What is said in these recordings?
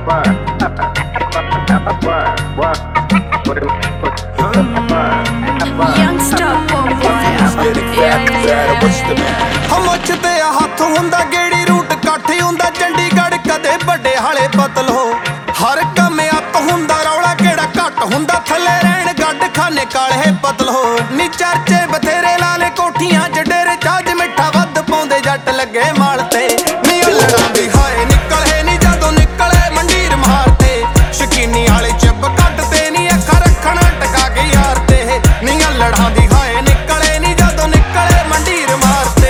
ਮੁੱਛਦੇ ਹੱਥ ਹੁੰਦਾ ਗੇੜੀ ਰੂਟ ਕਾਠੀ ਹੁੰਦਾ ਚੰਡੀਗੜ੍ਹ ਕਦੇ ਵੱਡੇ ਹਾਲੇ ਬਦਲ ਹੋ ਹਰ ਕੰਮ ਅੱਤ ਹੁੰਦਾ ਰੌਲਾ ਕਿਹੜਾ ਘੱਟ ਹੁੰਦਾ ਥੱਲੇ ਰਹਿਣ ਗੱਡ ਖਾਨੇ ਕਾਲੇ ਬਦਲ ਹੋ ਨੀ ਚਰਚੇ ਬਥੇਰੇ ਲਾਲੇ ਕੋਠੀਆਂ ਚ ਡੇਰੇ ਚਾਜ ਮਿੱਠਾ ਵੱਧ ਪਾਉਂਦੇ ਜੱਟ ਲੱਗੇ ਮਾਲ ਤੇ ਨੀ ਲੜਾਂ ਦੀ ਹਾਏ ਨਿਕਲੇ ਨੀ ਜਦੋਂ ਨਿਕਲੇ ਮੰਡੀਰ ਮਾਰਤੇ ਸ਼ਕੀਨੀ ਵਾਲੇ ਚਿੱਬ ਕੱਢਦੇ ਨੀ ਅੱਖਾਂ ਰੱਖਣਾ ਟਕਾ ਕੇ ਯਾਰ ਤੇ ਨੀ ਲੜਾਂ ਦੀ ਹਾਏ ਨਿਕਲੇ ਨੀ ਜਦੋਂ ਨਿਕਲੇ ਮੰਡੀਰ ਮਾਰਤੇ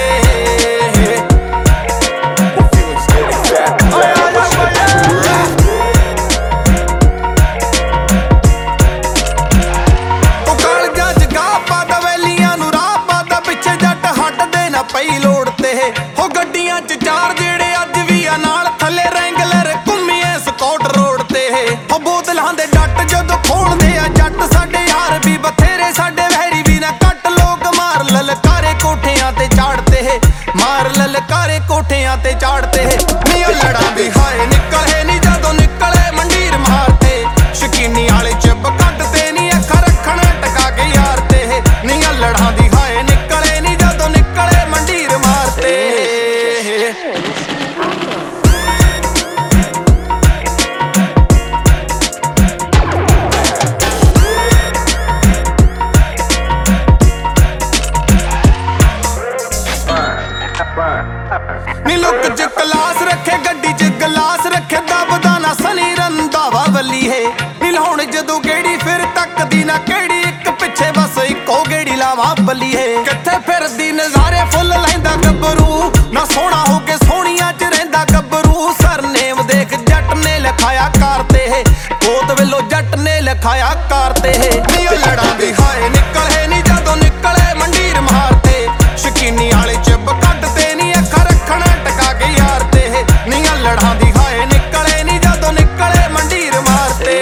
ਪਈ ਲੋੜ ਤੇ ਹੋ ਗੱਡੀਆਂ ਚ ਚਾਰ ਜਿਹੜੇ ਅੱਜ ਵੀ ਆ ਨਾਲ ਥੱਲੇ ਰੈਂਗਲਰ ਘੁੰਮੀਏ ਸਕਾਟ ਰੋਡ ਤੇ ਹੋ ਬੋਤਲਾਂ ਦੇ ਡੱਟ ਜਦੋਂ ਖੋਲਦੇ ਆ ਜੱਟ ਸਾਡੇ ਯਾਰ ਵੀ ਬਥੇਰੇ ਸਾਡੇ ਵਹਿਰੀ ਵੀ ਨਾ ਕੱਟ ਲੋਕ ਮਾਰ ਲਲਕਾਰੇ ਕੋਠਿਆਂ ਤੇ ਚਾੜਦੇ ਮਾਰ ਲਲਕਾਰੇ ਕੋਠਿਆਂ ਤੇ ਚਾੜਦੇ ਨੀ ਲੜਾਂ ਦੀ ਹਾਏ ਨਿਕਲੇ ਨੀ ਜਦੋਂ ਨਿਕਲੇ ਮੰਡੀਰ ਮਾਰਤੇ ਸ਼ਕੀਨੀ ਵਾਲੇ ਚਿੱਬ ਕੱਢਦੇ ਨੀ ਅੱਖਾਂ ਰੱਖਣਾ ਟਕਾ ਕੇ ਯਾਰ ਤੇ ਨੀ ਲੜਾਂ ਦੀ ਹਾਏ ਨਿਕਲੇ ਨੀ ਜਦੋਂ ਨਿਕਲੇ ਮੰਡੀਰ ਮਾਰਤੇ ਨੀ ਲੁੱਕ ਚ ਕਲਾਸ ਰੱਖੇ ਗੱਡੀ ਚ ਗਲਾਸ ਰੱਖੇ ਦਬਦਾ ਨਾ ਸਨੀ ਰੰਧਾਵਾ ਵੱਲੀ ਹੈ ਨੀ ਲਾਉਣ ਜਦੋਂ ਗੇੜੀ ਫਿਰ ਤੱਕਦੀ ਨਾ ਕਿਹੜੀ ਇੱਕ ਪਿੱਛੇ ਬਸ ਇੱਕੋ ਗੇੜੀ ਲਾਵਾਂ ਬੱਲੀ ਹੈ ਕਿੱਥੇ ਫਿਰਦੀ ਨਜ਼ਾਰੇ ਫੁੱਲ ਲੈਂਦਾ ਗੱਭਰੂ ਨਾ ਸੋਹਣਾ ਹੋ ਕੇ ਸੋਹਣੀਆਂ ਚ ਰਹਿੰਦਾ ਗੱਭਰੂ ਸਰਨੇਮ ਦੇਖ ਜੱਟ ਨੇ ਲਿਖਾਇਆ ਕਾਰ ਤੇ ਗੋਦ ਵੱਲੋਂ ਜੱਟ ਨੇ ਲਿਖਾਇਆ ਕਾਰ ਤੇ ਨੀ ਲੜਾਂ ਦੀ ਹਾਏ ਨਿਕਲੇ ਨੀ ਜਦੋਂ ਨਿਕਲੇ ਮੰਡੀਰ ਮਾਰਤੇ ਸ਼ਕੀਨੀ ਵਾਲੇ ਚਿੱਬ ਕੱਢਦੇ ਨੀ ਅੱਖਾਂ ਰੱਖਣਾ ਟਕਾ ਕੇ ਯਾਰ ਤੇ ਨੀ ਲੜਾਂ ਦੀ ਹਾਏ ਨਿਕਲੇ ਨੀ ਜਦੋਂ ਨਿਕਲੇ ਮੰਡੀਰ ਮਾਰਤੇ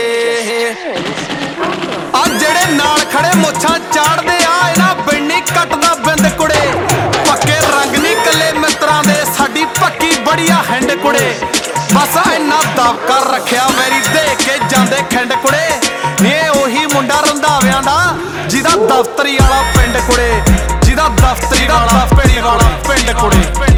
ਆ ਜਿਹੜੇ ਨਾਲ ਖੜੇ ਮੁੱਛਾਂ ਚਾੜਦੇ ਆ ਇਹਨਾਂ ਬਿੰਨੀ ਕੱਟਦਾ ਬਿੰਦ ਕੁੜੇ ਪੱਕੇ ਰੰਗ ਨੀ ਕੱਲੇ ਮਿੱਤਰਾਂ ਦੇ ਸਾਡੀ ਪੱਕੀ ਬੜੀਆ ਹੈਂਡ ਕੁੜੇ ਬਸ ਇੰਨਾ ਦਬ ਕਰ ਰੱਖਿਆ ਮੇਰੀ ਦੇ ਕੇ ਜਾਂਦੇ ਖਿੰਡ ਕੁੜੇ ਇਹ ਉਹੀ ਮੁੰਡਾ ਰੰਧਾਵਿਆਂ ਦਾ ਜਿਹਦਾ ਦਫ਼ਤਰੀ ਵਾਲਾ ਪਿੰਡ ਕੁੜੇ ਜਿਹਦਾ ਦਫ਼ਤਰੀ ਵਾਲਾ ਪਿੰਡ ਕੁੜੇ